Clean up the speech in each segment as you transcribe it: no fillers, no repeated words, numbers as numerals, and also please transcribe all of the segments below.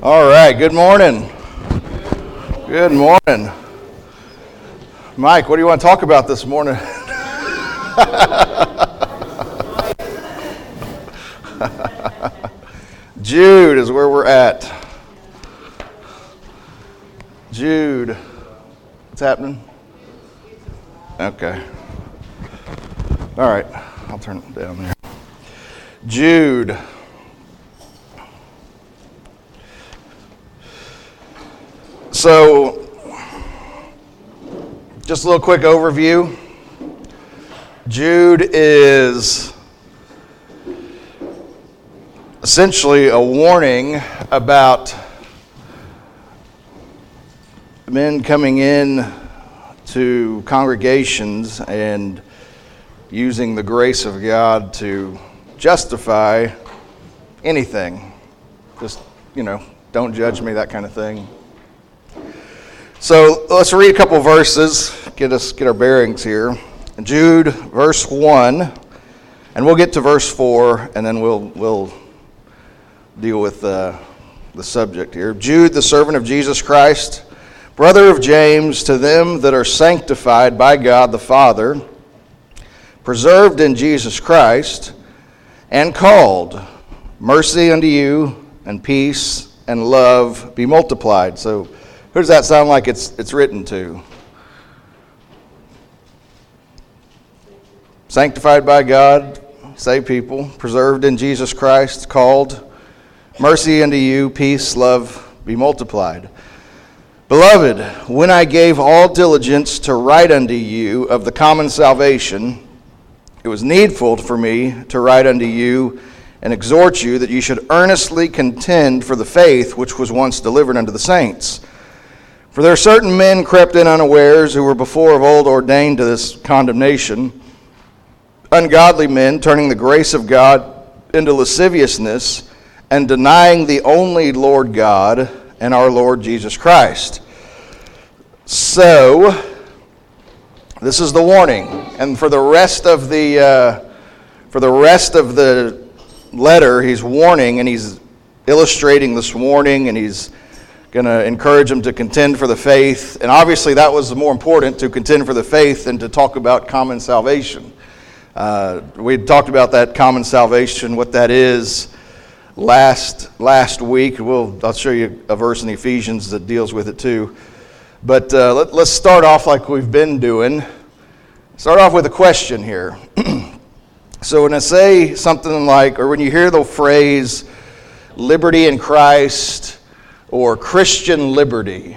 All right, good morning. Good morning. Mike, what do you want to talk about this morning? Jude is where we're at. Jude. What's happening? Okay. All right, I'll turn it down there. Jude. So, just a little quick overview. Jude is essentially a warning about men coming in to congregations and using the grace of God to justify anything. Just, don't judge me, that kind of thing. So let's read a couple verses, get our bearings here. Jude, verse 1, and we'll get to verse 4, and then we'll deal with the subject here. Jude, the servant of Jesus Christ, brother of James, to them that are sanctified by God the Father, preserved in Jesus Christ, and called, mercy unto you, and peace, and love be multiplied. So, who does that sound like it's written to? Sanctified by God, saved people, preserved in Jesus Christ, called, mercy unto you, peace, love be multiplied. Beloved, when I gave all diligence to write unto you of the common salvation, it was needful for me to write unto you and exhort you that you should earnestly contend for the faith which was once delivered unto the saints. For there are certain men crept in unawares who were before of old ordained to this condemnation, ungodly men turning the grace of God into lasciviousness and denying the only Lord God and our Lord Jesus Christ. So, this is the warning, and for the rest of the letter, he's warning and he's illustrating this warning, and he's going to encourage them to contend for the faith. And obviously that was more important, to contend for the faith, than to talk about common salvation. We had talked about that common salvation, what that is, last week. I'll show you a verse in Ephesians that deals with it too. But let's start off like we've been doing. Start off with a question here. So when I say something like, or when you hear the phrase liberty in Christ, or Christian liberty,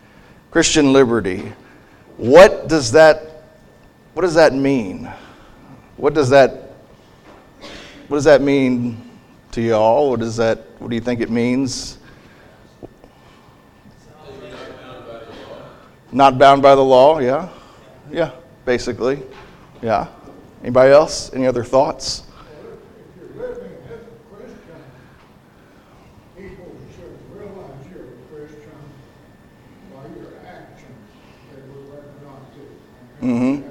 what does that mean? What does that mean to y'all? What do you think it means? Not bound by the law, yeah. Yeah, basically. Yeah. Anybody else? Any other thoughts? Mm-hmm.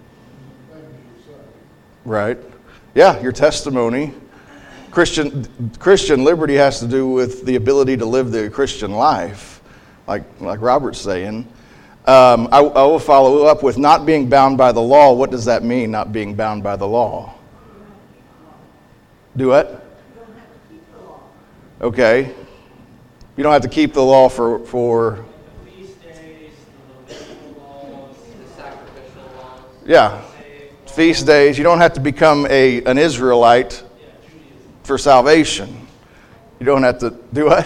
Right. Yeah, your testimony. Christian liberty has to do with the ability to live the Christian life, like Robert's saying. I will follow up with not being bound by the law. What does that mean, not being bound by the law? Do what? Okay. You don't have to keep the law for the feast days, the Levitical laws, the sacrificial laws. Yeah. Feast days. You don't have to become an Israelite for salvation. You don't have to do what?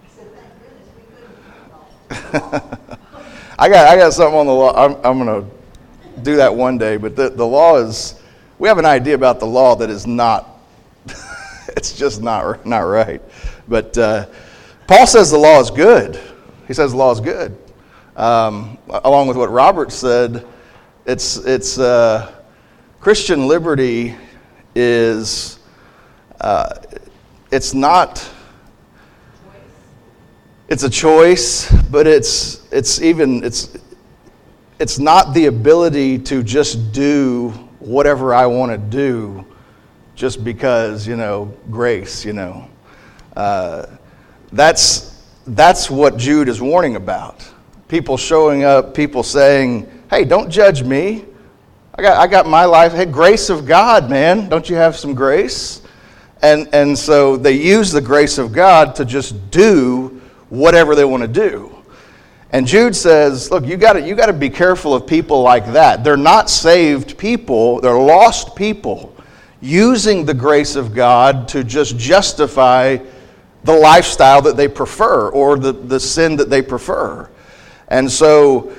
I got something on the law. I'm going to do that one day. But the law is, we have an idea about the law that is not, it's just not right. But Paul says the law is good. He says the law is good. Along with what Robert said, it's Christian liberty is, it's not, it's a choice, but it's not the ability to just do whatever I want to do just because, grace, That's that's what Jude is warning about. People showing up, people saying, hey, don't judge me. I got my life. Hey, grace of God, man. Don't you have some grace? And so they use the grace of God to just do whatever they want to do. And Jude says, look, you got to be careful of people like that. They're not saved people. They're lost people using the grace of God to just justify the lifestyle that they prefer or the sin that they prefer. And so,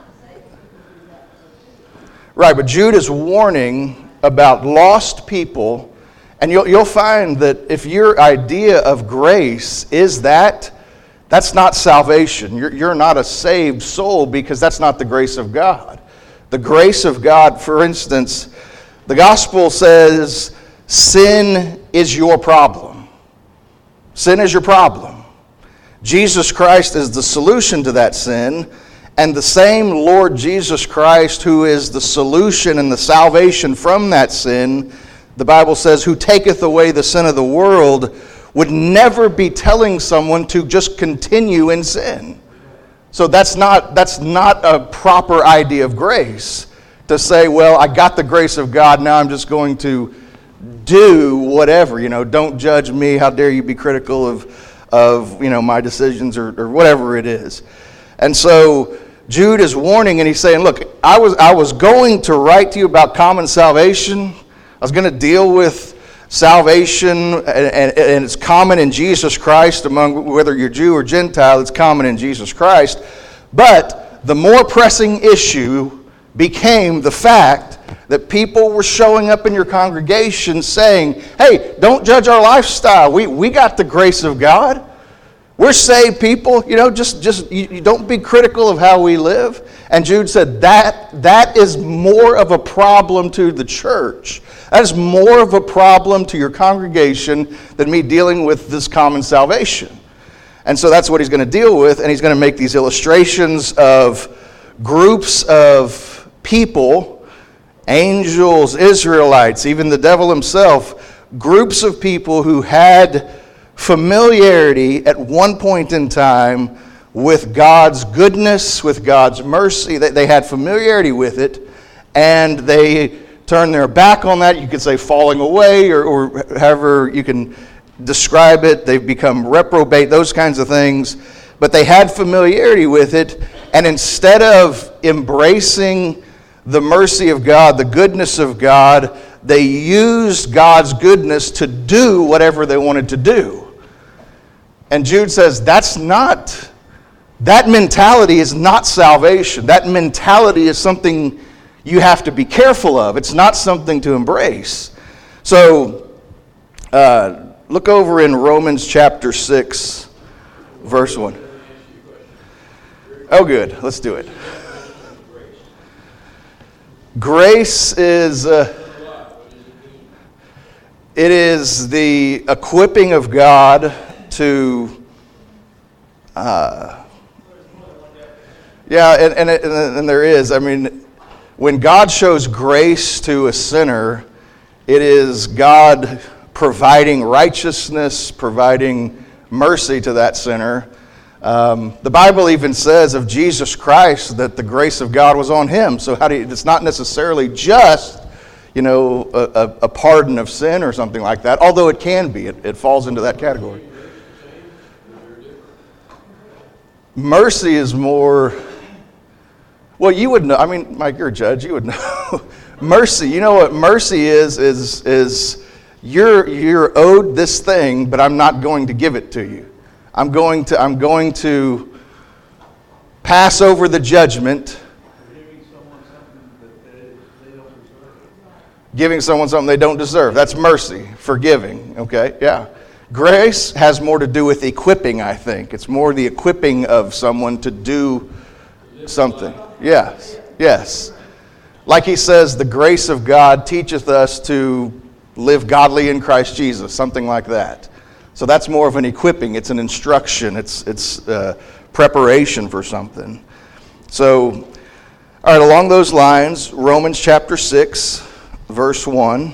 right, but Jude is warning about lost people, and you'll find that if your idea of grace is that's not salvation. You're not a saved soul because that's not the grace of God. The grace of God, for instance, the gospel says sin is your problem. Sin is your problem. Jesus Christ is the solution to that sin, and the same Lord Jesus Christ who is the solution and the salvation from that sin, the Bible says, who taketh away the sin of the world, would never be telling someone to just continue in sin. So that's not a proper idea of grace, to say, well, I got the grace of God, now I'm just going to do whatever. Don't judge me, how dare you be critical of my decisions or whatever it is. And so Jude is warning, and he's saying, look, I was going to write to you about common salvation. I was going to deal with salvation, and it's common in Jesus Christ among whether you're Jew or Gentile, it's common in Jesus Christ. But the more pressing issue became the fact that people were showing up in your congregation saying, hey, don't judge our lifestyle. We got the grace of God. We're saved people. Just you don't be critical of how we live. And Jude said that is more of a problem to the church. That is more of a problem to your congregation than me dealing with this common salvation. And so that's what he's going to deal with, and he's going to make these illustrations of groups of people, angels, Israelites, even the devil himself, groups of people who had familiarity at one point in time with God's goodness, with God's mercy. They had familiarity with it, and they turned their back on that. You could say falling away, or however you can describe it. They've become reprobate, those kinds of things. But they had familiarity with it, and instead of embracing the mercy of God, the goodness of God, they used God's goodness to do whatever they wanted to do. And Jude says that mentality is not salvation. That mentality is something you have to be careful of. It's not something to embrace. So, look over in Romans chapter 6, verse 1. Oh, good. Let's do it. Grace is it is the equipping of God to and there is. I mean, when God shows grace to a sinner, it is God providing righteousness, providing mercy to that sinner. The Bible even says of Jesus Christ that the grace of God was on him. So it's not necessarily just, a pardon of sin or something like that, although it can be. It falls into that category. Mercy is more, well, you would know. I mean, Mike, you're a judge. You would know. Mercy, you know what mercy is you're owed this thing, but I'm not going to give it to you. I'm going to pass over the judgment. Giving someone something they don't deserve. That's mercy. Forgiving. Okay? Yeah. Grace has more to do with equipping, I think. It's more the equipping of someone to do something. Yes. Yes. Like he says, the grace of God teacheth us to live godly in Christ Jesus. Something like that. So that's more of an equipping. It's an instruction. It's preparation for something. So, all right, along those lines, Romans chapter 6, verse 1.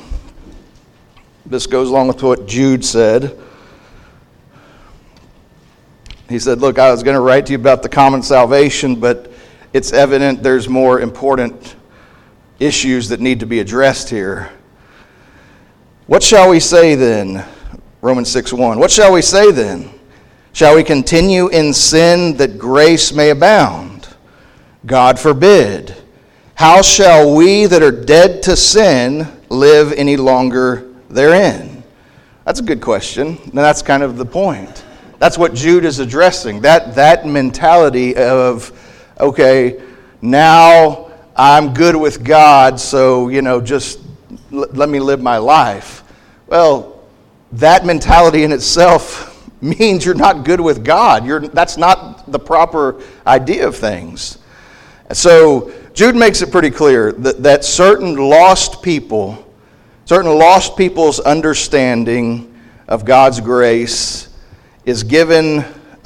This goes along with what Jude said. He said, look, I was going to write to you about the common salvation, but it's evident there's more important issues that need to be addressed here. What shall we say then? Romans 6:1. What shall we say then? Shall we continue in sin that grace may abound? God forbid. How shall we that are dead to sin live any longer therein? That's a good question. And that's kind of the point. That's what Jude is addressing. That mentality of, okay, now I'm good with God, so, just let me live my life. Well, that mentality in itself means you're not good with God. That's not the proper idea of things. So Jude makes it pretty clear that certain lost people's understanding of God's grace is given,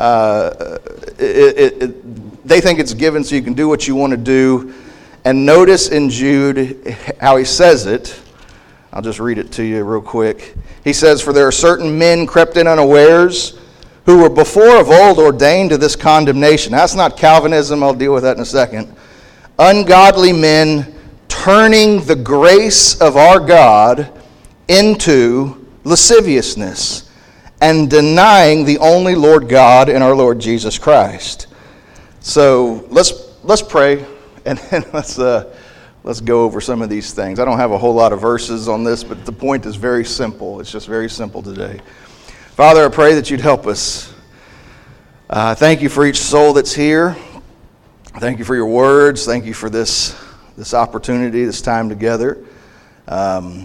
they think it's given so you can do what you want to do. And notice in Jude how he says it. I'll just read it to you real quick. He says, for there are certain men crept in unawares who were before of old ordained to this condemnation. That's not Calvinism. I'll deal with that in a second. Ungodly men turning the grace of our God into lasciviousness and denying the only Lord God and our Lord Jesus Christ. So let's pray and then let's go over some of these things. I don't have a whole lot of verses on this, but the point is very simple. It's just very simple today. Father, I pray that you'd help us. Thank you for each soul that's here. Thank you for your words. Thank you for this opportunity, this time together. I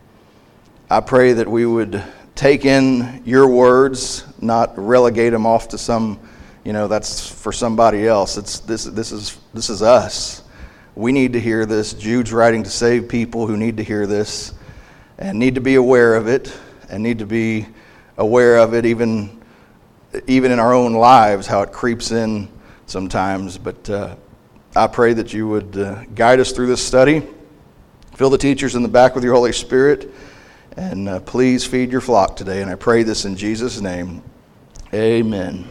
pray that we would take in your words, not relegate them off to some, that's for somebody else. This is us. We need to hear this. Jude's writing to save people who need to hear this and need to be aware of it and need to be aware of it even in our own lives, how it creeps in sometimes. But I pray that you would guide us through this study. Fill the teachers in the back with your Holy Spirit. And please feed your flock today. And I pray this in Jesus' name. Amen.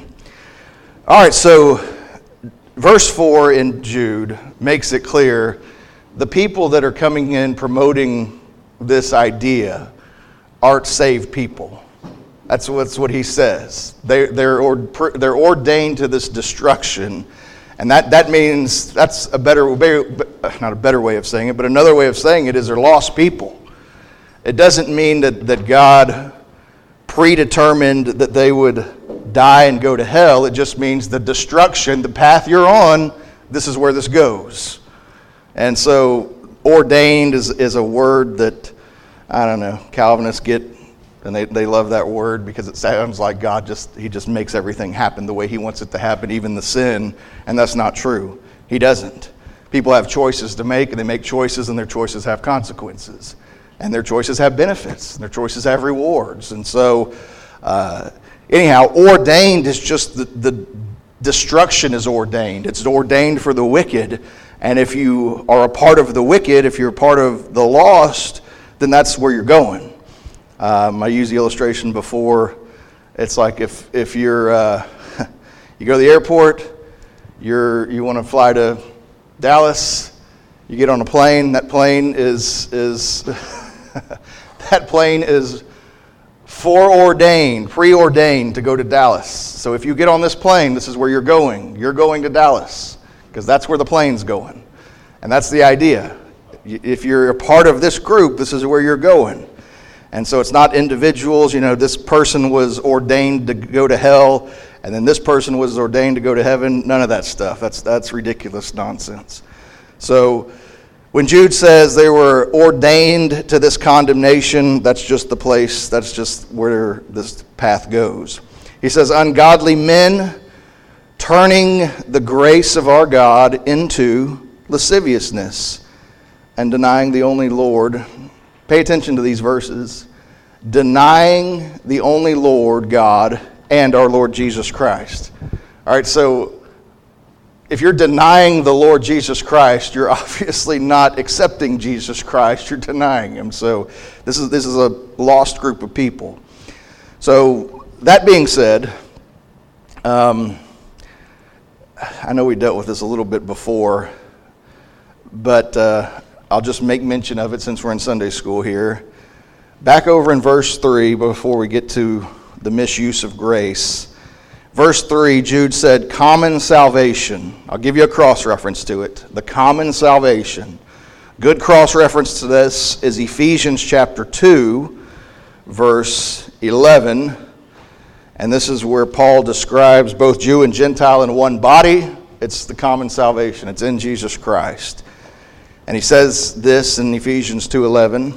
All right, so verse 4 in Jude makes it clear the people that are coming in promoting this idea aren't saved people. That's what he says. They're ordained to this destruction. And that means, that's not a better way of saying it, but another way of saying it is they're lost people. It doesn't mean that God predetermined that they would die and go to hell. It just means the destruction, the path you're on, this is where this goes. And so ordained is a word that, I don't know, Calvinists get, and they love that word because it sounds like God he just makes everything happen the way he wants it to happen, even the sin, and that's not true. He doesn't. People have choices to make, and they make choices, and their choices have consequences. And their choices have benefits, and their choices have rewards. And so, anyhow, ordained is just the destruction is ordained. It's ordained for the wicked. And if you are a part of the wicked, if you're a part of the lost, then that's where you're going. I used the illustration before. It's like if you're you go to the airport, you want to fly to Dallas, you get on a plane. That plane is that plane is preordained to go to Dallas. So if you get on this plane, this is where you're going. You're going to Dallas because that's where the plane's going. And that's the idea. If you're a part of this group, this is where you're going. And so it's not individuals, this person was ordained to go to hell, and then this person was ordained to go to heaven. None of that stuff. That's ridiculous nonsense. So when Jude says they were ordained to this condemnation, that's just the place, that's just where this path goes. He says, ungodly men turning the grace of our God into lasciviousness and denying the only Lord. Pay attention to these verses. Denying the only Lord God and our Lord Jesus Christ. All right, so if you're denying the Lord Jesus Christ, you're obviously not accepting Jesus Christ. You're denying him. So this is a lost group of people. So that being said, I know we dealt with this a little bit before, but I'll just make mention of it since we're in Sunday school here. Back over in verse 3, before we get to the misuse of grace. Verse 3, Jude said, common salvation. I'll give you a cross-reference to it. The common salvation. Good cross-reference to this is Ephesians chapter 2, verse 11. And this is where Paul describes both Jew and Gentile in one body. It's the common salvation. It's in Jesus Christ. And he says this in Ephesians 2:11.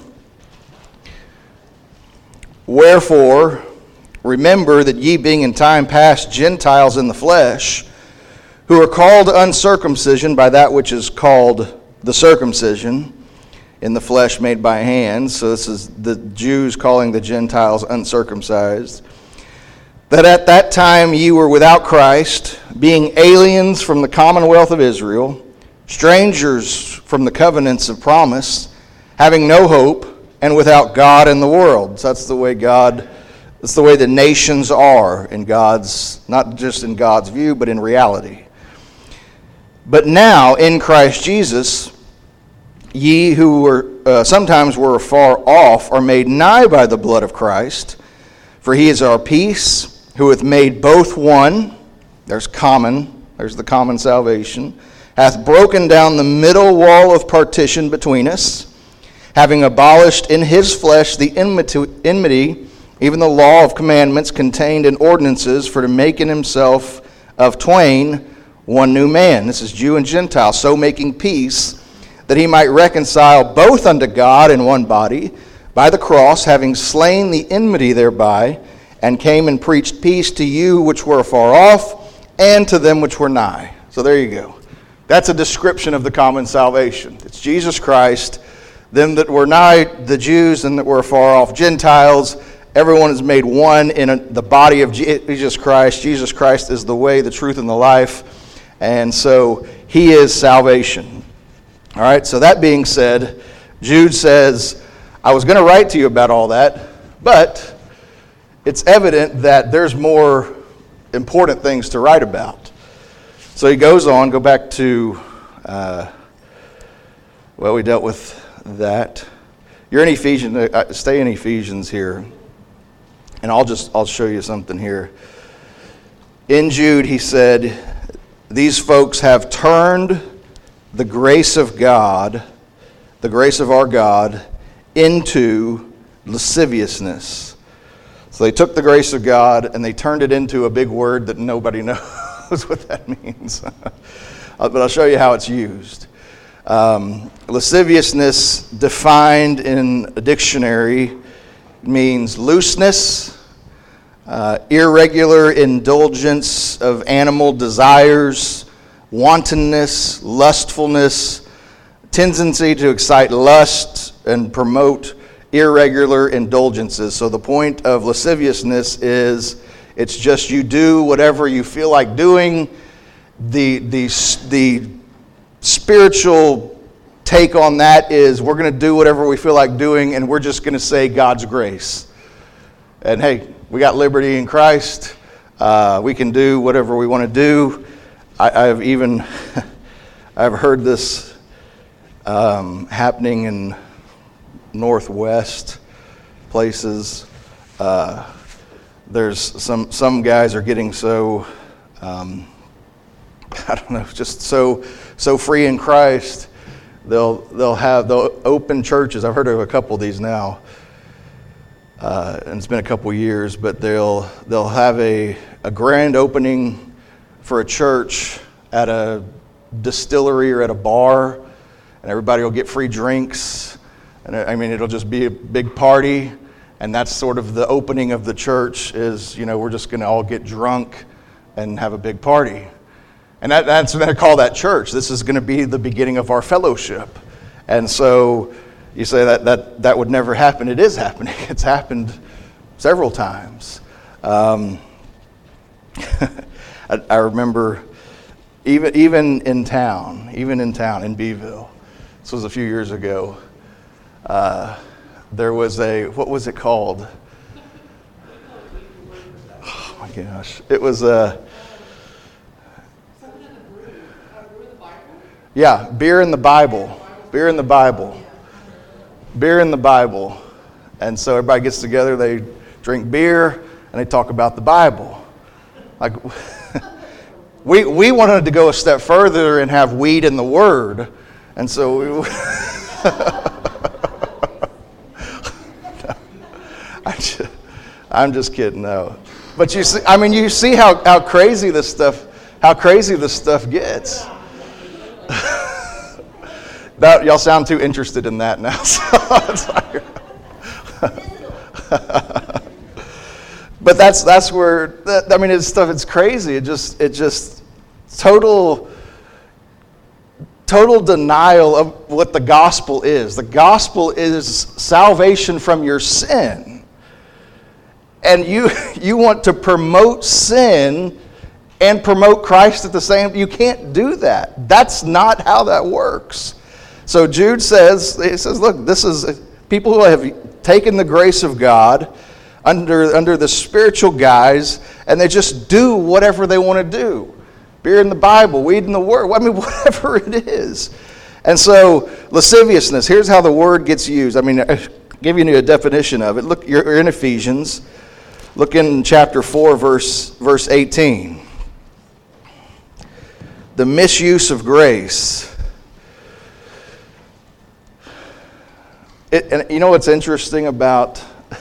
Wherefore, remember that ye being in time past Gentiles in the flesh, who are called uncircumcision by that which is called the circumcision, in the flesh made by hands. So this is the Jews calling the Gentiles uncircumcised. That at that time ye were without Christ, being aliens from the commonwealth of Israel, strangers from the covenants of promise, having no hope, and without God in the world. So that's the way the nations are in God's, not just in God's view, but in reality. But now in Christ Jesus, ye who were sometimes were far off are made nigh by the blood of Christ, for he is our peace, who hath made both one. There's the common salvation, hath broken down the middle wall of partition between us, having abolished in his flesh the enmity, even the law of commandments contained in ordinances, for to make in himself of twain one new man. This is Jew and Gentile, so making peace, that he might reconcile both unto God in one body, by the cross, having slain the enmity thereby, and came and preached peace to you which were afar off, and to them which were nigh. So there you go. That's a description of the common salvation. It's Jesus Christ, them that were nigh, the Jews, and that were far off, Gentiles. Everyone is made one in the body of Jesus Christ. Jesus Christ is the way, the truth, and the life. And so he is salvation. All right, so that being said, Jude says, I was going to write to you about all that, but it's evident that there's more important things to write about. So he goes on, go back to, we dealt with that. You're in Ephesians, stay in Ephesians here, and I'll show you something here. In Jude, he said, these folks have turned the grace of God, the grace of our God, into lasciviousness. So they took the grace of God and they turned it into a big word that nobody knows what that means. But I'll show you how it's used. Lasciviousness, defined in a dictionary, means looseness, irregular indulgence of animal desires, wantonness, lustfulness, tendency to excite lust and promote irregular indulgences. So the point of lasciviousness is it's just you do whatever you feel like doing. The spiritual take on that is we're going to do whatever we feel like doing, and we're just going to say God's grace. And hey, we got liberty in Christ. We can do whatever we want to do. I've heard this happening in Northwest places. There's some guys are getting so I don't know, just so free in Christ. They'll open churches. I've heard of a couple of these now, and it's been a couple years. But they'll have a grand opening for a church at a distillery or at a bar, and everybody will get free drinks. And I mean, it'll just be a big party, and that's sort of the opening of the church. Is we're just going to all get drunk and have a big party. And that's what they call that church. This is going to be the beginning of our fellowship. And so you say that would never happen. It is happening. It's happened several times. I remember even in town, in Beeville, this was a few years ago, there was what was it called? Oh my gosh. It was, yeah, beer in the Bible. Beer in the Bible. Beer in the Bible. And so everybody gets together, they drink beer, and they talk about the Bible. Like, we wanted to go a step further and have weed in the Word. And so we... I'm just kidding, though. But you see how crazy this stuff gets. Y'all sound too interested in that now. So it's like, but that's where it's crazy. It just total denial of what the gospel is. The gospel is salvation from your sin. And you want to promote sin and promote Christ at the same time. You can't do that. That's not how that works. So Jude says, look, this is people who have taken the grace of God under the spiritual guise, and they just do whatever they want to do. Beer in the Bible, weed in the Word, whatever it is. And so lasciviousness, here's how the word gets used. I'll give you a definition of it. Look, you're in Ephesians. Look in chapter 4, verse 18. The misuse of grace. And you know what's interesting about...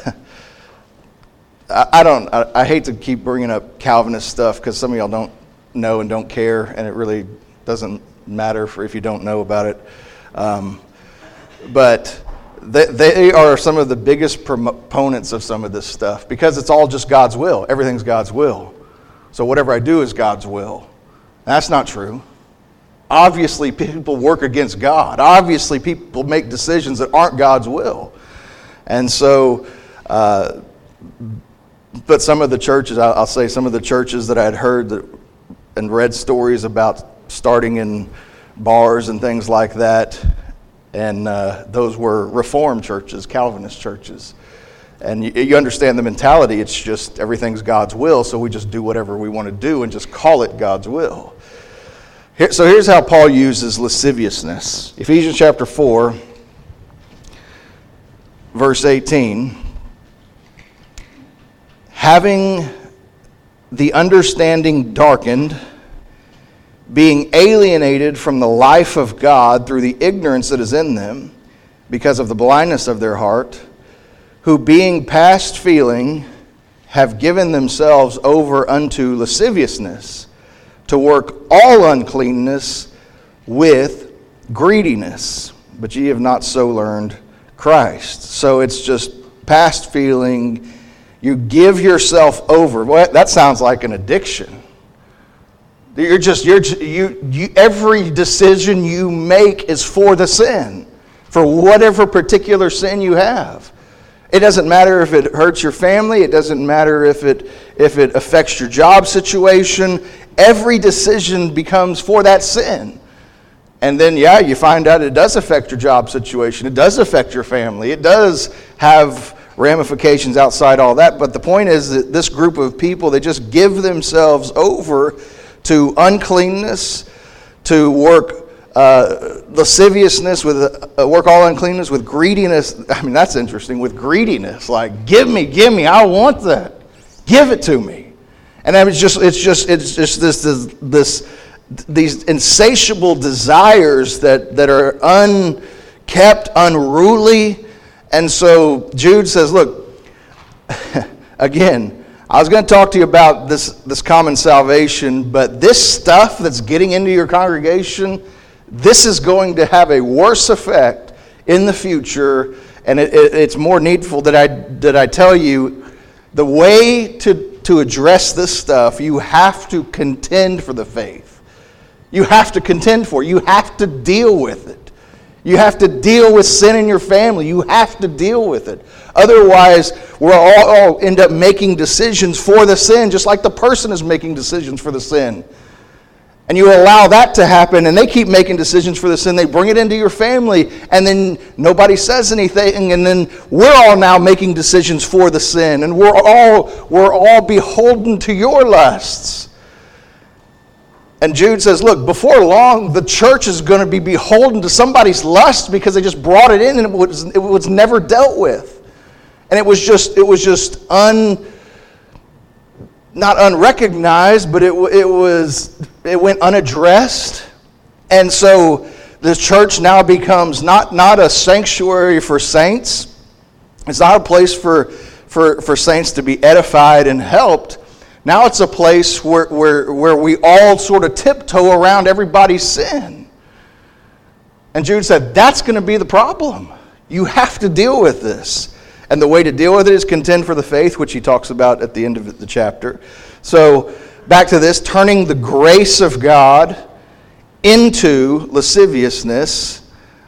I hate to keep bringing up Calvinist stuff because some of y'all don't know and don't care, and it really doesn't matter if you don't know about it. But they are some of the biggest proponents of some of this stuff because it's all just God's will. Everything's God's will. So whatever I do is God's will. That's not true. Obviously, people work against God. Obviously, people make decisions that aren't God's will. And so, but some of the churches, I'll say some of the churches that I had heard and read stories about starting in bars and things like that, and those were Reformed churches, Calvinist churches. And you understand the mentality, it's just everything's God's will, so we just do whatever we want to do and just call it God's will. So here's how Paul uses lasciviousness. Ephesians chapter 4, verse 18. Having the understanding darkened, being alienated from the life of God through the ignorance that is in them, because of the blindness of their heart, who being past feeling have given themselves over unto lasciviousness, to work all uncleanness with greediness. But ye have not so learned Christ. So it's just past feeling. You give yourself over. Well, that sounds like an addiction. Every decision you make is for the sin, for whatever particular sin you have. It doesn't matter if it hurts your family. It doesn't matter if it affects your job situation. Every decision becomes for that sin. And then, you find out it does affect your job situation. It does affect your family. It does have ramifications outside all that. But the point is that this group of people, they just give themselves over to uncleanness, to work lasciviousness, work all uncleanness with greediness. That's interesting, with greediness. Like, give me, I want that. Give it to me. And it's just these insatiable desires that are unkept, unruly. And so Jude says, look, again, I was going to talk to you about this common salvation, but this stuff that's getting into your congregation, this is going to have a worse effect in the future, and it's more needful that I tell you the way to address this stuff. You have to contend for the faith. You have to contend for it. You have to deal with it. You have to deal with sin in your family. You have to deal with it. Otherwise, we'll all end up making decisions for the sin, just like the person is making decisions for the sin. And you allow that to happen, and they keep making decisions for the sin. They bring it into your family, and then nobody says anything, and then we're all now making decisions for the sin, and we're all beholden to your lusts. And Jude says, look, before long, the church is going to be beholden to somebody's lust because they just brought it in, and it was never dealt with. And it was just not unrecognized, but it went unaddressed. And so the church now becomes not a sanctuary for saints. It's not a place for saints to be edified and helped. Now it's a place where we all sort of tiptoe around everybody's sin. And Jude said, that's going to be the problem. You have to deal with this. And the way to deal with it is contend for the faith, which he talks about at the end of the chapter. So, back to this, turning the grace of God into lasciviousness.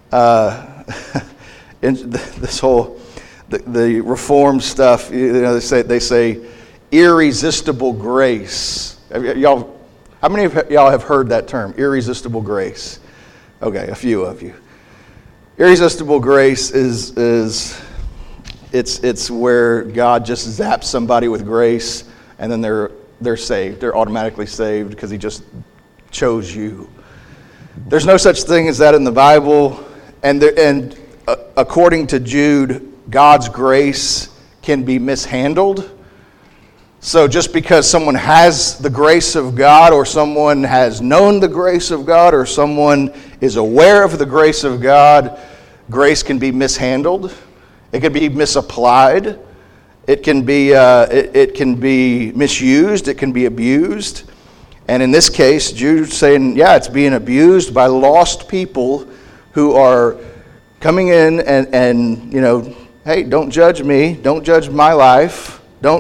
In this whole, the Reformed stuff, they say irresistible grace. Y'all, how many of y'all have heard that term, irresistible grace? Okay, a few of you. Irresistible grace is it's where God just zaps somebody with grace, and then they're saved. They're automatically saved because he just chose you. There's no such thing as that in the Bible, and according to Jude, God's grace can be mishandled. So just because someone has the grace of God, or someone has known the grace of God, or someone is aware of the grace of God, grace can be mishandled. It can be misapplied. It can be misused. It can be abused. And in this case, Jude's saying, yeah, it's being abused by lost people who are coming in and hey, don't judge me. Don't judge my life.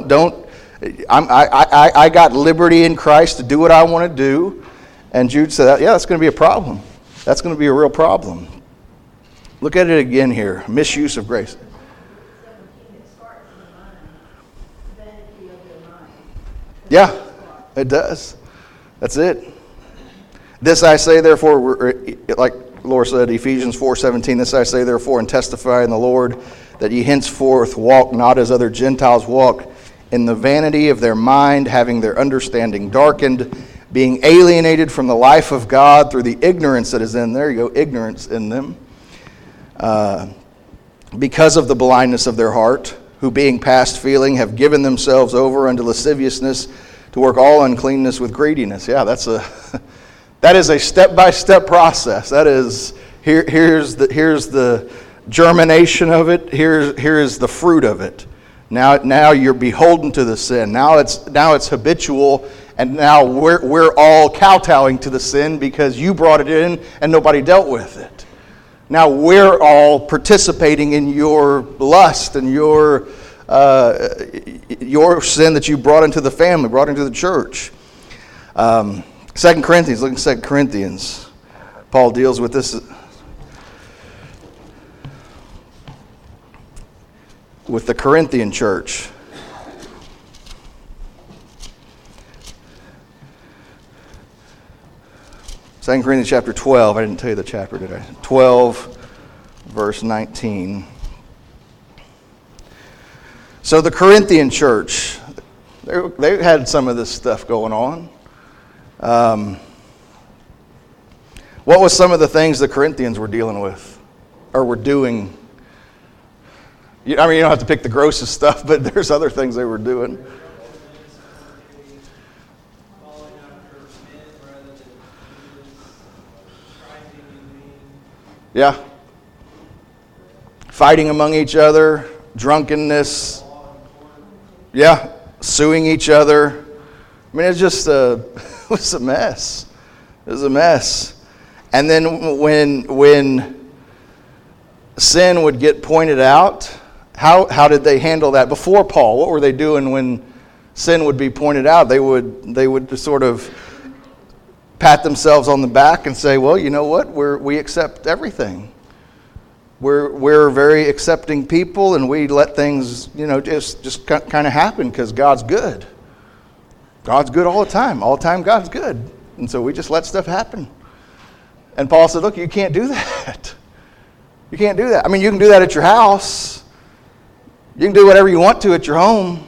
I got liberty in Christ to do what I want to do. And Jude said, yeah, that's going to be a problem. That's going to be a real problem. Look at it again here. Misuse of grace. Yeah, it does. That's it. This I say, therefore, like Laura said, Ephesians 4:17, this I say, therefore, and testify in the Lord, that ye henceforth walk not as other Gentiles walk, in the vanity of their mind, having their understanding darkened, being alienated from the life of God through the ignorance that is in, there you go, ignorance in them, because of the blindness of their heart, who being past feeling have given themselves over unto lasciviousness to work all uncleanness with greediness. Yeah, that is a step-by-step process. That is, here's the germination of it. Here is the fruit of it. Now you're beholden to the sin. Now it's habitual, and now we're all kowtowing to the sin because you brought it in and nobody dealt with it. Now we're all participating in your lust and your sin that you brought into the family, brought into the church. 2 Corinthians, look at 2 Corinthians. Paul deals with this with the Corinthian church. Second Corinthians chapter 12. I didn't tell you the chapter, did I? 12, verse 19. So the Corinthian church, they had some of this stuff going on. What was some of the things the Corinthians were dealing with or were doing? I mean, you don't have to pick the grossest stuff, but there's other things they were doing. Yeah. Fighting among each other, drunkenness. Yeah. Suing each other. I mean, it's just it was a mess. It was a mess. And then when sin would get pointed out, how did they handle that before Paul? What were they doing when sin would be pointed out? They would just sort of pat themselves on the back and say, well, you know what? We accept everything. We're very accepting people, and we let things, just kind of happen because God's good. God's good all the time. All the time God's good. And so we just let stuff happen. And Paul said, look, you can't do that. You can't do that. I mean, you can do that at your house. You can do whatever you want to at your home.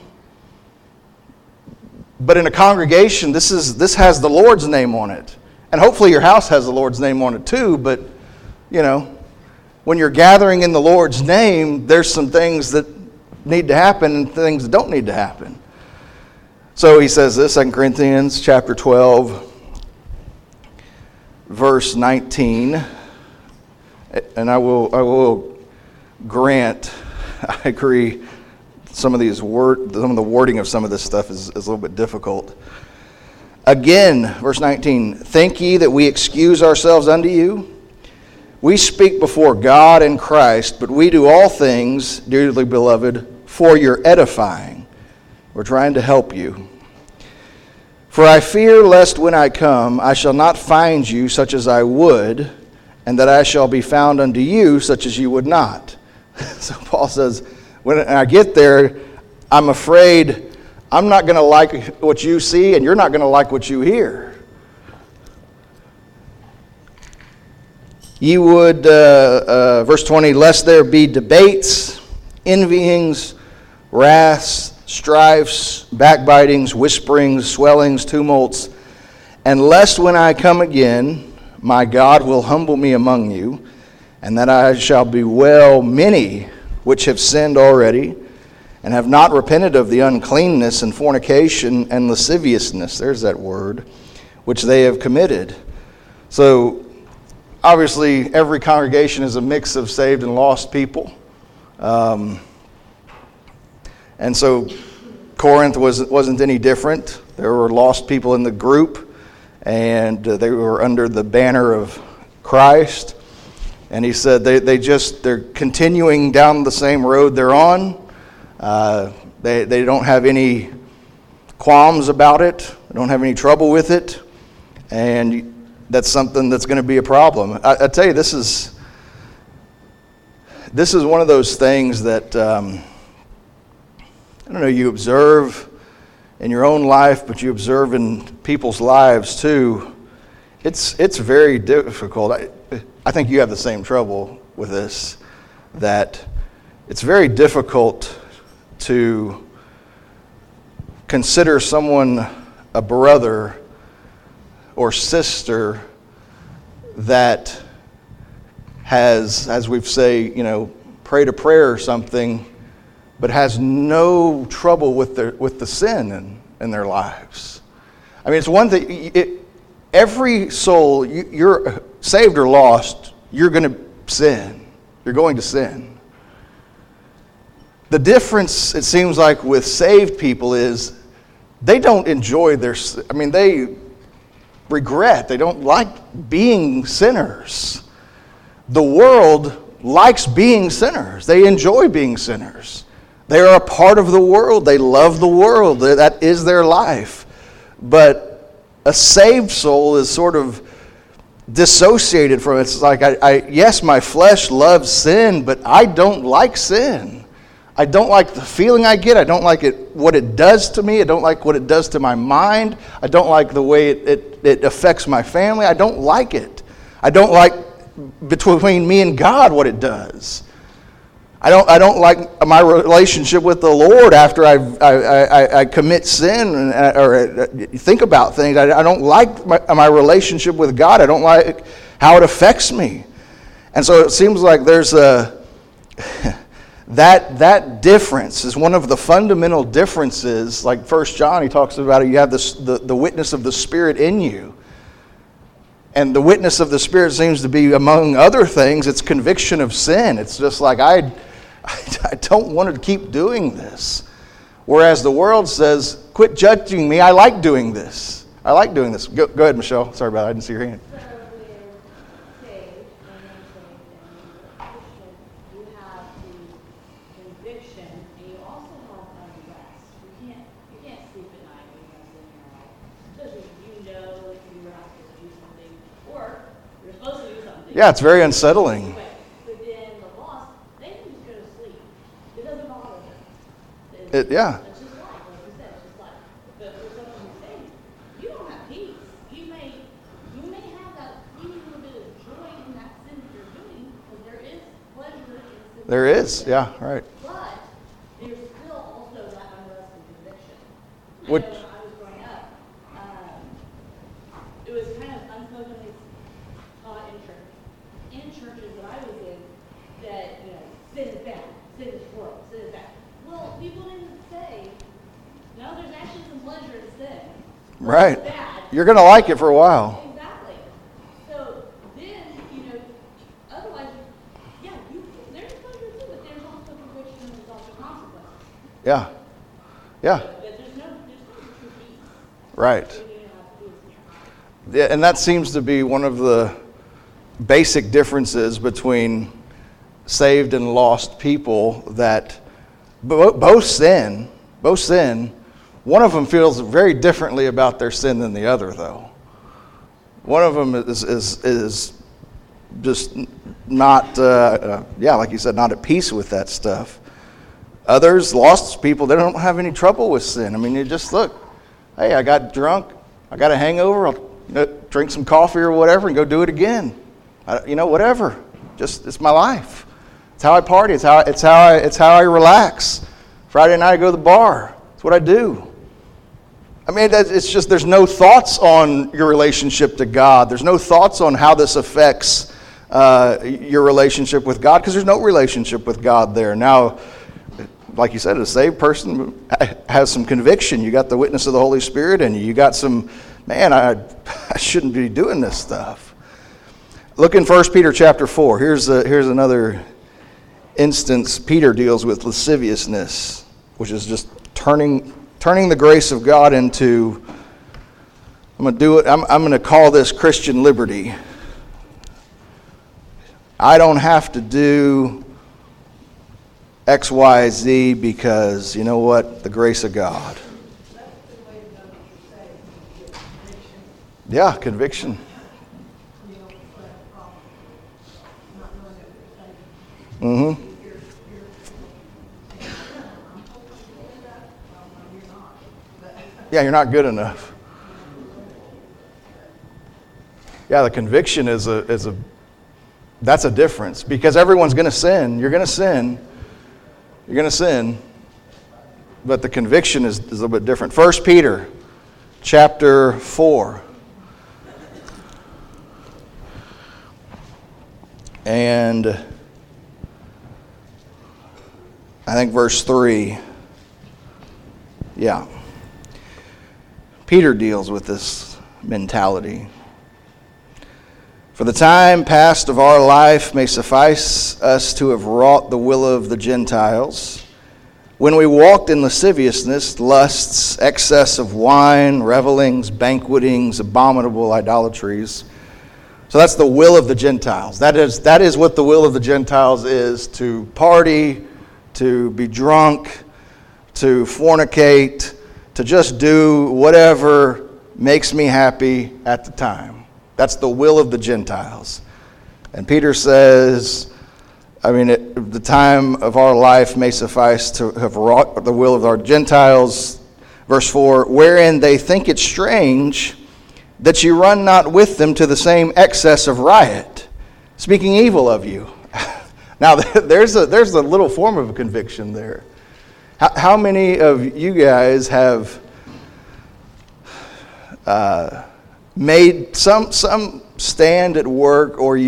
But in a congregation, this has the Lord's name on it. And hopefully your house has the Lord's name on it too. But, you know, when you're gathering in the Lord's name, there's some things that need to happen and things that don't need to happen. So he says this, 2 Corinthians chapter 12, verse 19. And I will grant, I agree, some of the wording of some of this stuff is a little bit difficult. Again, verse 19, think ye that we excuse ourselves unto you? We speak before God and Christ, but we do all things, dearly beloved, for your edifying. We're trying to help you. For I fear lest when I come, I shall not find you such as I would, and that I shall be found unto you such as you would not. So Paul says, when I get there, I'm afraid I'm not going to like what you see, and you're not going to like what you hear. You would, verse 20, lest there be debates, envyings, wraths, strifes, backbitings, whisperings, swellings, tumults, and lest when I come again, my God will humble me among you, and that I shall bewail many which have sinned already, and have not repented of the uncleanness and fornication and lasciviousness, there's that word, which they have committed. So, obviously, every congregation is a mix of saved and lost people. And so Corinth wasn't any different. There were lost people in the group, and they were under the banner of Christ. And he said they're continuing down the same road they're on. They don't have any qualms about it. They don't have any trouble with it. And that's something that's going to be a problem. I tell you, this is one of those things that I don't know, you observe in your own life, but you observe in people's lives too. It's very difficult. I think you have the same trouble with this, that it's very difficult to consider someone a brother or sister that has, as we say, prayed a prayer or something, but has no trouble with the sin in their lives. I mean, it's one thing. Every soul, you're saved or lost, you're going to sin. You're going to sin. The difference, it seems like, with saved people is they don't enjoy they regret. They don't like being sinners. The world likes being sinners. They enjoy being sinners. They are a part of the world. They love the world. That is their life. But a saved soul is sort of dissociated from it. It's like, yes, my flesh loves sin, but I don't like sin. I don't like the feeling I get. I don't like what it does to me. I don't like what it does to my mind. I don't like the way it affects my family. I don't like it. I don't like between me and God what it does. I don't like my relationship with the Lord after I commit sin or think about things. I don't like my relationship with God. I don't like how it affects me. And so it seems like there's that difference is one of the fundamental differences. Like 1 John, he talks about it. You have the witness of the Spirit in you. And the witness of the Spirit seems to be, among other things, it's conviction of sin. It's just like, I don't want to keep doing this. Whereas the world says, quit judging me. I like doing this. I like doing this. Go ahead, Michelle. Sorry about that. I didn't see your hand. So with saved and unsaved and you have the conviction and you also have unrest. You can't sleep at night when you're sitting in your life. Especially if you know that you were not supposed to do something or you're supposed to do something. Yeah, it's very unsettling. But then the lost, they can just go to sleep. It doesn't bother them. Yeah. It's just like you said, it's just like. But for someone who's saved, you don't have peace. You may There is, yeah, right. But there's still also that unrest and conviction. I Which- know when I was growing up, it was kind of unspokenly taught in church, in churches that I was in, that, sin is bad, sin is horrible, sin is bad. Well, people didn't say, no, there's actually some pleasure to sin. Right. It's bad. You're going to like it for a while. Exactly. So then, otherwise, yeah, there's pleasure too, but there's also conviction and there's also consequences. Yeah. Yeah. But there's no true peace. Right. You don't have peace in your heart. Yeah, and that seems to be one of the basic differences between saved and lost people, that both sin. One of them feels very differently about their sin than the other, though. One of them is just not, like you said, not at peace with that stuff. Others, lost people, they don't have any trouble with sin. I mean, you just look, hey, I got drunk, I got a hangover, I'll drink some coffee or whatever and go do it again. Whatever. Just, it's my life. It's how I party. It's how I relax. Friday night I go to the bar. It's what I do. I mean, it's just, there's no thoughts on your relationship to God. There's no thoughts on how this affects your relationship with God, because there's no relationship with God there. Now, like you said, a saved person has some conviction. You got the witness of the Holy Spirit, and you got some, man, I shouldn't be doing this stuff. Look in 1 Peter chapter 4. Here's another instance. Peter deals with lasciviousness, which is just turning the grace of God into, I'm going to call this Christian liberty. I don't have to do X, Y, Z because, you know what? The grace of God. Yeah, conviction. Mm-hmm. Yeah, you're not good enough. Yeah, the conviction that's a difference, because everyone's going to sin. You're going to sin. You're going to sin. But the conviction is a little bit different. 1 Peter chapter 4. And I think verse 3. Yeah. Peter deals with this mentality. For the time past of our life may suffice us to have wrought the will of the Gentiles, when we walked in lasciviousness, lusts, excess of wine, revelings, banquetings, abominable idolatries. So that's the will of the Gentiles. That is what the will of the Gentiles is: to party, to be drunk, to fornicate, to just do whatever makes me happy at the time. That's the will of the Gentiles. And Peter says, the time of our life may suffice to have wrought the will of our Gentiles. Verse 4, wherein they think it strange that you run not with them to the same excess of riot, speaking evil of you. Now, there's a little form of conviction there. How many of you guys have made some stand at work, or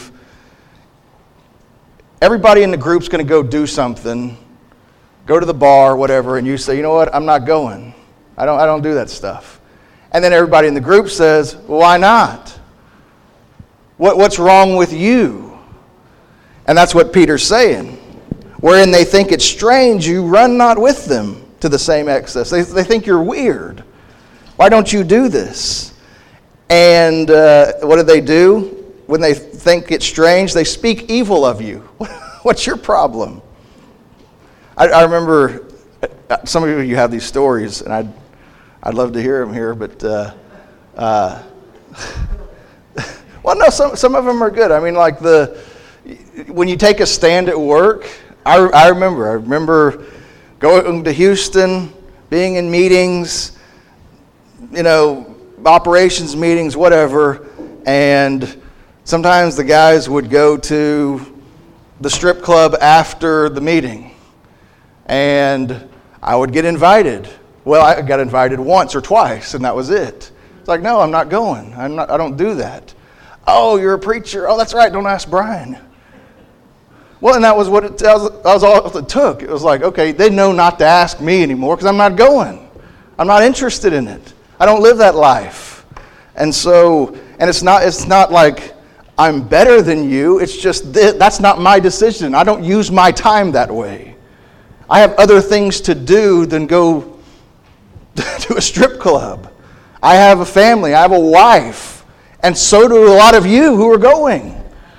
everybody in the group's going to go do something, go to the bar, whatever, and you say, you know what, I'm not going. I don't do that stuff. And then everybody in the group says, well, why not? What's wrong with you? And that's what Peter's saying. Wherein they think it strange, you run not with them to the same excess. They think you're weird. Why don't you do this? And what do? When they think it's strange, they speak evil of you. What's your problem? I remember some of you have these stories, and I'd love to hear them here, but well, no, some of them are good. I mean, like when you take a stand at work, I remember going to Houston, being in meetings, operations meetings, whatever, and sometimes the guys would go to the strip club after the meeting. And I would get invited. Well, I got invited once or twice, and that was it. It's like, no, I'm not going. I don't do that. Oh, you're a preacher. Oh, that's right. Don't ask Brian. Well, and that was that was all it took. It was like, okay, they know not to ask me anymore because I'm not going. I'm not interested in it. I don't live that life. And so, and it's not like I'm better than you. It's just that's not my decision. I don't use my time that way. I have other things to do than go to a strip club. I have a family. I have a wife. And so do a lot of you who are going.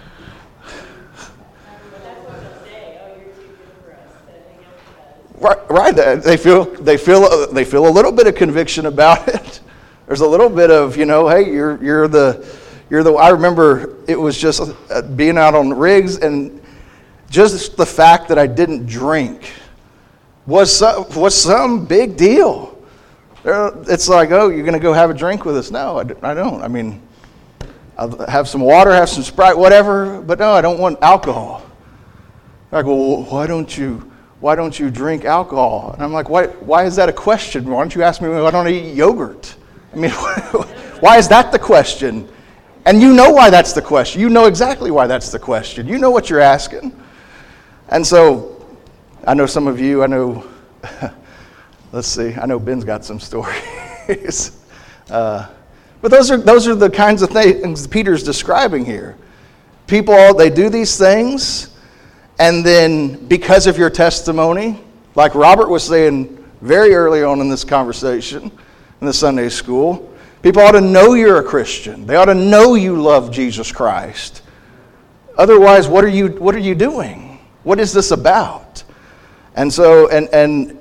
Right. They feel a little bit of conviction about it. There's a little bit of, hey, you're the. I remember it was just being out on rigs, and just the fact that I didn't drink was some big deal. It's like, oh, you're going to go have a drink with us? No, I don't. I mean, I'll have some water, have some Sprite, whatever. But no, I don't want alcohol. They're like, well, why don't you drink alcohol? And I'm like, why is that a question? Why don't you ask me why don't I eat yogurt? I mean, why is that the question? And you know why that's the question. You know exactly why that's the question. You know what you're asking. And so, I know some of you, let's see, I know Ben's got some stories. But those are the kinds of things Peter's describing here. People, they do these things, and then because of your testimony, like Robert was saying very early on in this conversation in the Sunday school, people ought to know you're a Christian. They ought to know you love Jesus Christ. Otherwise, what are you doing? What is this about? And so, and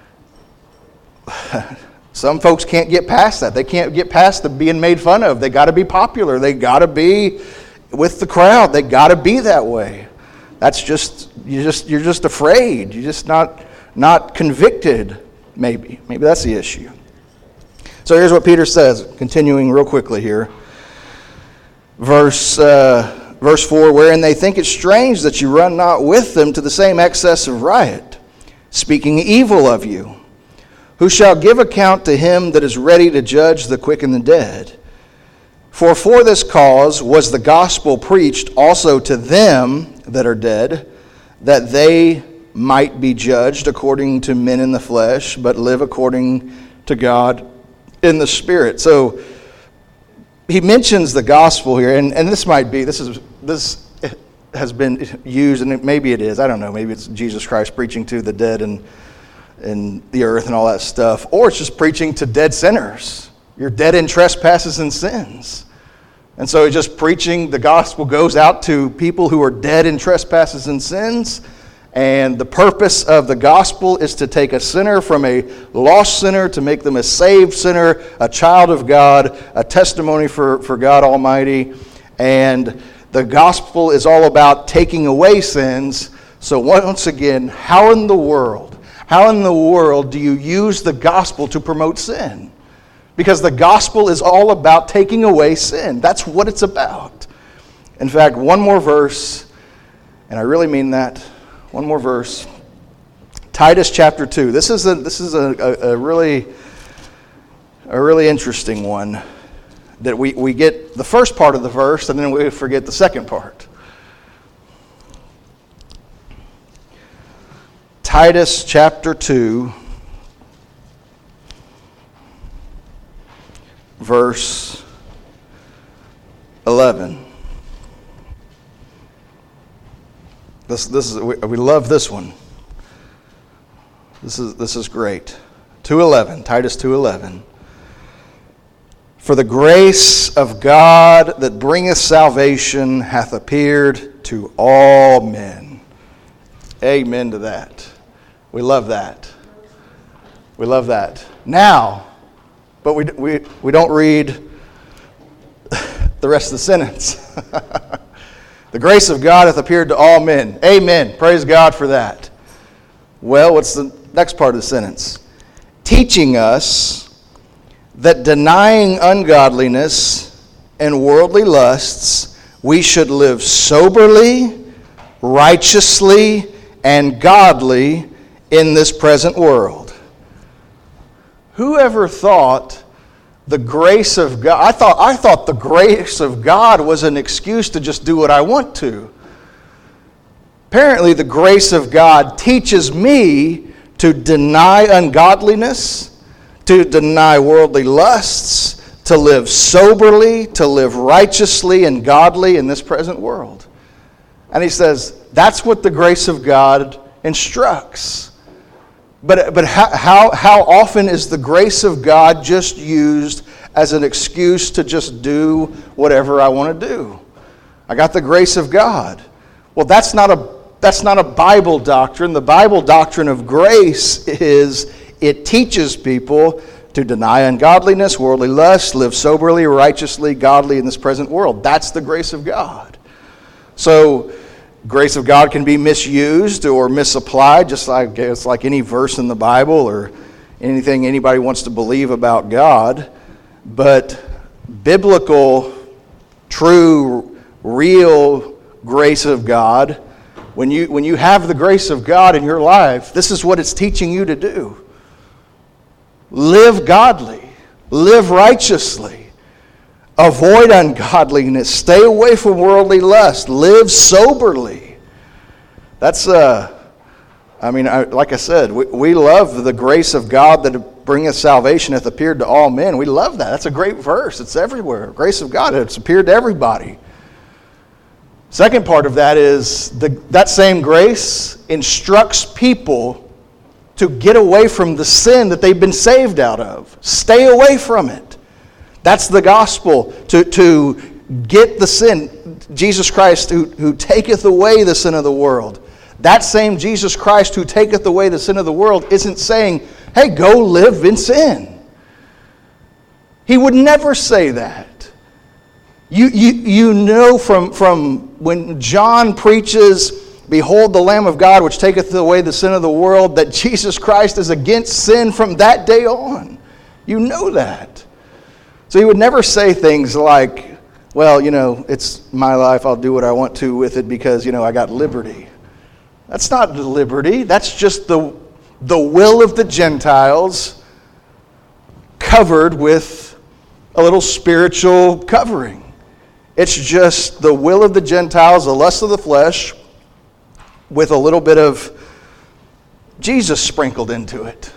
some folks can't get past that. They can't get past the being made fun of. They got to be popular. They got to be with the crowd. They got to be that way. That's you're just afraid. You're just not convicted. Maybe that's the issue. So here's what Peter says, continuing real quickly here. Verse 4, wherein they think it strange that you run not with them to the same excess of riot, speaking evil of you, who shall give account to him that is ready to judge the quick and the dead. For this cause was the gospel preached also to them that are dead, that they might be judged according to men in the flesh, but live according to God in the Spirit. So he mentions the gospel here, and this has been used, and maybe it is, I don't know, maybe it's Jesus Christ preaching to the dead and the earth and all that stuff, or it's just preaching to dead sinners. You're dead in trespasses and sins. And so just preaching the gospel goes out to people who are dead in trespasses and sins. And the purpose of the gospel is to take a sinner from a lost sinner to make them a saved sinner, a child of God, a testimony for God Almighty. And the gospel is all about taking away sins. So once again, how in the world do you use the gospel to promote sin? Because the gospel is all about taking away sin. That's what it's about. In fact, one more verse, and I really mean that. One more verse. Titus chapter 2. This is a really interesting one. That we get the first part of the verse and then we forget the second part. Titus chapter 2, verse 11. We love this one. This is great. 2:11, Titus 2:11. For the grace of God that bringeth salvation hath appeared to all men. Amen to that. We love that. We love that. Now, but we don't read the rest of the sentence. The grace of God hath appeared to all men. Amen. Praise God for that. Well, what's the next part of the sentence? Teaching us that denying ungodliness and worldly lusts, we should live soberly, righteously and godly in this present world. Whoever thought the grace of God, I thought the grace of God was an excuse to just do what I want to. Apparently, the grace of God teaches me to deny ungodliness, to deny worldly lusts, to live soberly, to live righteously and godly in this present world. And he says, that's what the grace of God instructs. But how often is the grace of God just used as an excuse to just do whatever I want to do? I got the grace of God. Well, that's not a Bible doctrine. The Bible doctrine of grace is it teaches people to deny ungodliness, worldly lust, live soberly, righteously, godly in this present world. That's the grace of God. So, grace of God can be misused or misapplied, just like it's like any verse in the Bible or anything anybody wants to believe about God. But biblical, true, real grace of God, when you have the grace of God in your life, this is what it's teaching you to do. Live godly. Live righteously. Avoid ungodliness. Stay away from worldly lust. Live soberly. That's, like I said, we love the grace of God that bringeth salvation hath appeared to all men. We love that. That's a great verse. It's everywhere. Grace of God, it's appeared to everybody. Second part of that is that same grace instructs people to get away from the sin that they've been saved out of. Stay away from it. That's the gospel, to get the sin. Jesus Christ who taketh away the sin of the world. That same Jesus Christ who taketh away the sin of the world isn't saying, hey, go live in sin. He would never say that. You know from when John preaches, behold the Lamb of God which taketh away the sin of the world, that Jesus Christ is against sin from that day on. You know that. So he would never say things like, well, it's my life, I'll do what I want to with it because, I got liberty. That's not liberty. That's just the will of the Gentiles covered with a little spiritual covering. It's just the will of the Gentiles, the lust of the flesh, with a little bit of Jesus sprinkled into it.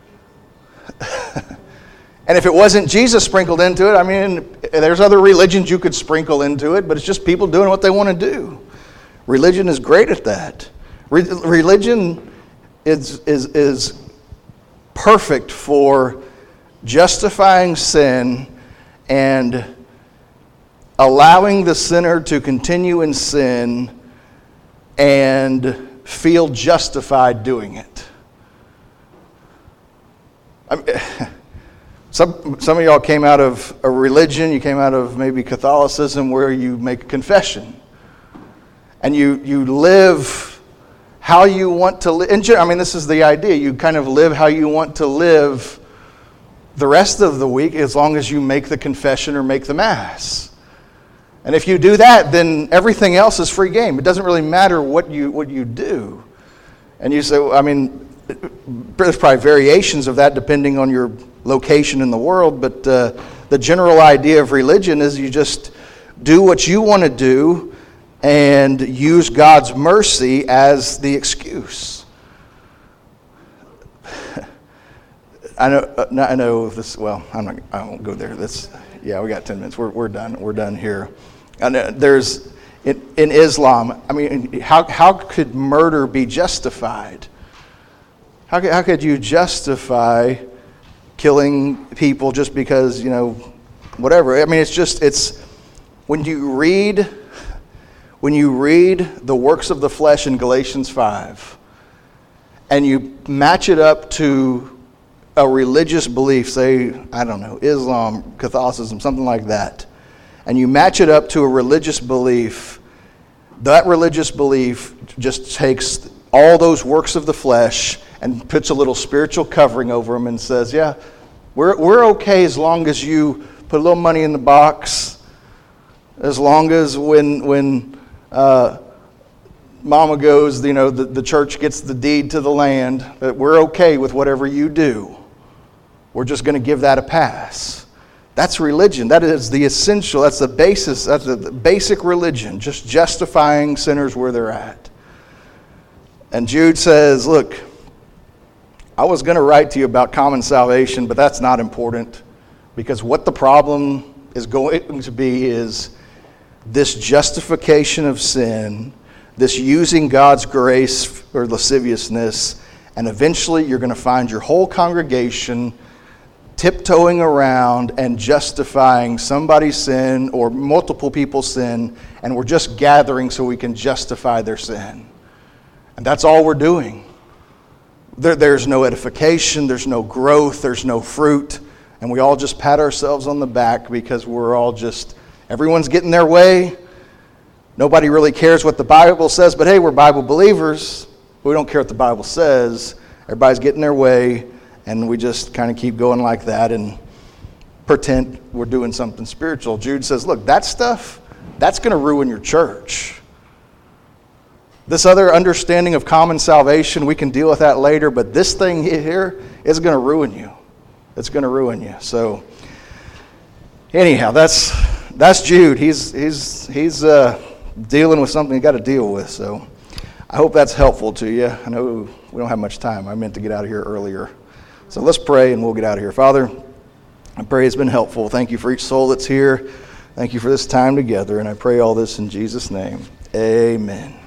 And if it wasn't Jesus sprinkled into it, there's other religions you could sprinkle into it, but it's just people doing what they want to do. Religion is great at that. Religion is perfect for justifying sin and allowing the sinner to continue in sin and feel justified doing it. Some of y'all came out of a religion, you came out of maybe Catholicism where you make a confession. And you live how you want to live. This is the idea. You kind of live how you want to live the rest of the week as long as you make the confession or make the Mass. And if you do that, then everything else is free game. It doesn't really matter what you do. And you say, there's probably variations of that depending on your location in the world, but the general idea of religion is you just do what you want to do and use God's mercy as the excuse. I know this. Well, I won't go there. We got 10 minutes. We're done. We're done here. And there's in Islam. How could murder be justified? How could you justify killing people just because whatever? It's when you read the works of the flesh in Galatians 5, and you match it up to a religious belief, say, Islam, Catholicism, something like that, and you match it up to a religious belief, that religious belief just takes all those works of the flesh and puts a little spiritual covering over them and says, yeah, we're okay as long as you put a little money in the box, as long as when mama goes, the church gets the deed to the land, that we're okay with whatever you do. We're just going to give that a pass. That's religion. That is the essential, that's the basis, that's the basic religion, just justifying sinners where they're at. And Jude says, look, I was going to write to you about common salvation, but that's not important, because what the problem is going to be is this justification of sin, this using God's grace for lasciviousness, and eventually you're going to find your whole congregation tiptoeing around and justifying somebody's sin or multiple people's sin, and we're just gathering so we can justify their sin. And that's all we're doing. There's no edification, there's no growth, there's no fruit, and we all just pat ourselves on the back because we're all just, everyone's getting their way. Nobody really cares what the Bible says, but hey, we're Bible believers. We don't care what the Bible says. Everybody's getting their way, and we just kind of keep going like that and pretend we're doing something spiritual. Jude says, look, that stuff, that's going to ruin your church. This other understanding of common salvation, we can deal with that later, but this thing here is going to ruin you. It's going to ruin you. So anyhow, that's Jude. He's dealing with something you got to deal with. So I hope that's helpful to you. I know we don't have much time. I meant to get out of here earlier. So let's pray and we'll get out of here. Father, I pray it's been helpful. Thank you for each soul that's here. Thank you for this time together. And I pray all this in Jesus' name. Amen.